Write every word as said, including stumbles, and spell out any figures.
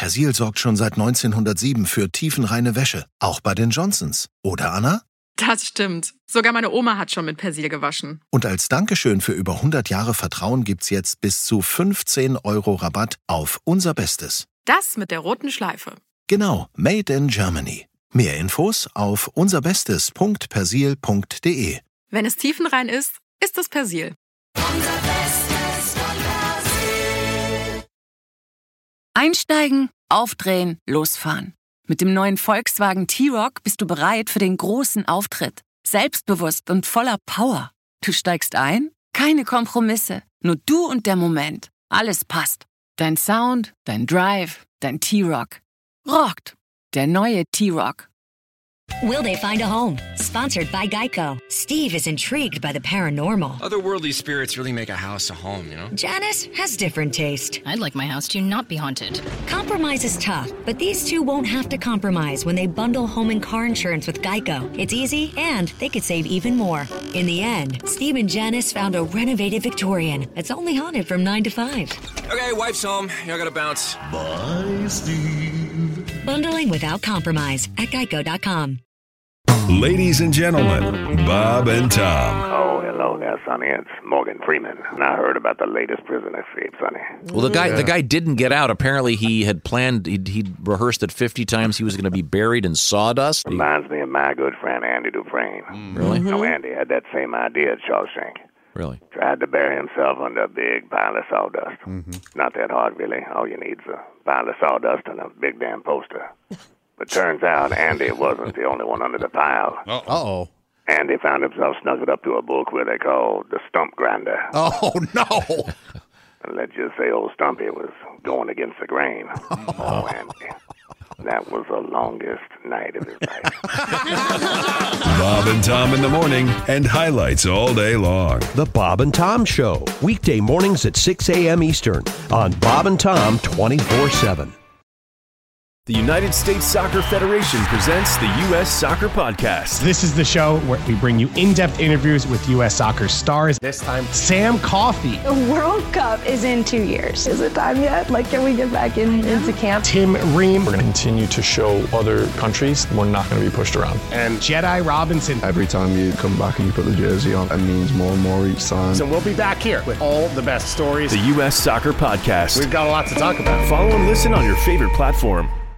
Persil sorgt schon seit neunzehnhundertsieben für tiefenreine Wäsche, auch bei den Johnsons. Oder, Anna? Das stimmt. Sogar meine Oma hat schon mit Persil gewaschen. Und als Dankeschön für über hundert Jahre Vertrauen gibt's jetzt bis zu fünfzehn Euro Rabatt auf unser Bestes. Das mit der roten Schleife. Genau, Made in Germany. Mehr Infos auf unserbestes punkt persil punkt de. Wenn es tiefenrein ist, ist es Persil. Einsteigen, aufdrehen, losfahren. Mit dem neuen Volkswagen T-Roc bist du bereit für den großen Auftritt. Selbstbewusst und voller Power. Du steigst ein? Keine Kompromisse. Nur du und der Moment. Alles passt. Dein Sound, dein Drive, dein T-Roc. Rockt. Der neue T-Roc. Will they find a home? Sponsored by Geico. Steve is intrigued by the paranormal. Otherworldly spirits really make a house a home, you know? Janice has different taste. I'd like my house to not be haunted. Compromise is tough, but these two won't have to compromise when they bundle home and car insurance with Geico. It's easy, and they could save even more. In the end, Steve and Janice found a renovated Victorian that's only haunted from nine to five. Okay, wife's home. Y'all gotta bounce. Bye, Steve. Bundling without compromise at geico dot com. Ladies and gentlemen, Bob and Tom. Oh, hello there, Sonny. It's Morgan Freeman. And I heard about the latest prison escape, Sonny. Well, the guy, yeah. the guy didn't get out. Apparently, he had planned. He'd, he'd rehearsed it fifty times. He was going to be buried in sawdust. Reminds me of my good friend Andy Dufresne. Mm. Really? You know, Andy had that same idea at Shawshank. Really? Tried to bury himself under a big pile of sawdust. Mm-hmm. Not that hard, really. All you need is a pile of sawdust and a big damn poster. But turns out Andy wasn't the only one under the pile. Uh-oh. Andy found himself snuggled up to a book where they called the Stump Grinder. Oh, no. And let's just say old Stumpy was going against the grain. Oh, Andy. That was the longest night of his life. Bob and Tom in the morning and highlights all day long. The Bob and Tom Show, weekday mornings at six a.m. Eastern on Bob and Tom twenty-four seven. The United States Soccer Federation presents the U S Soccer Podcast. This is the show where we bring you in-depth interviews with U S soccer stars. This time, Sam Coffey. The World Cup is in two years. Is it time yet? Like, can we get back in, into camp? Tim Ream. We're going to continue to show other countries we're not going to be pushed around. And Jedi Robinson. Every time you come back and you put the jersey on, it means more and more each time. So we'll be back here with all the best stories. The U S Soccer Podcast. We've got a lot to talk about. Follow and listen on your favorite platform.